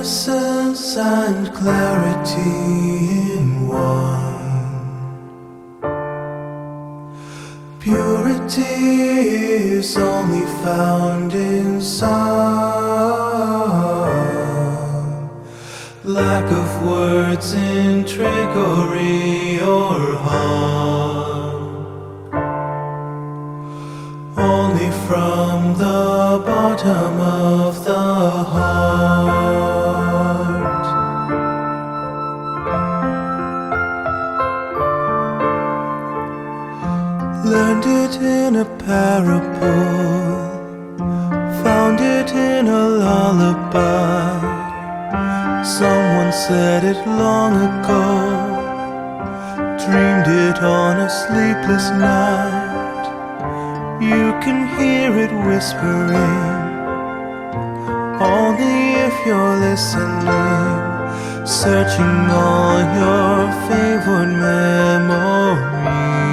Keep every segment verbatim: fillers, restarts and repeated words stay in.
Innocence and clarity in one. Purity is only found in some lack of words in trickery or harm. Only from the bottom of the heart. Learned it in a parable, found it in a lullaby. Someone said it long ago, dreamed it on a sleepless night. You can hear it whispering, only if you're listening, searching all your favorite memories.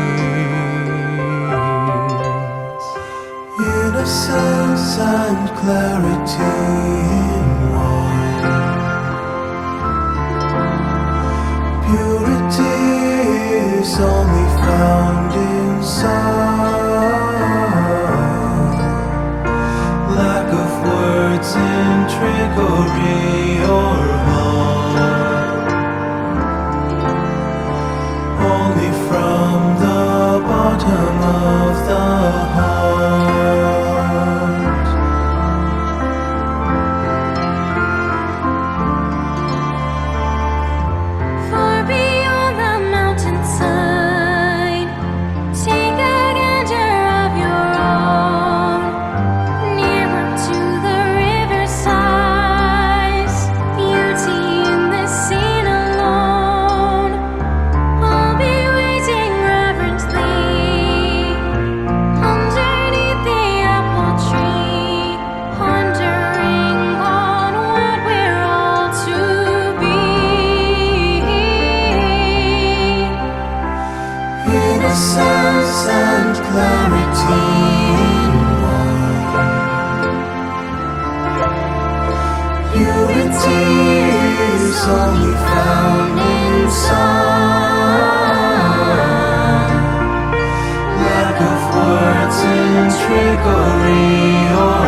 Innocence and clarity in one. Purity is only found in some lack of words in trickery or harm. Only from the bottom of the heart. Far beyond the mountainside, take a gander of your own. Nearer to the riverside, beauty in the scene alone. I'll be waiting reverently underneath the apple tree, pondering on what we're all to be. Innocence and clarity in one. Purity is only found in some lack of words in trickery or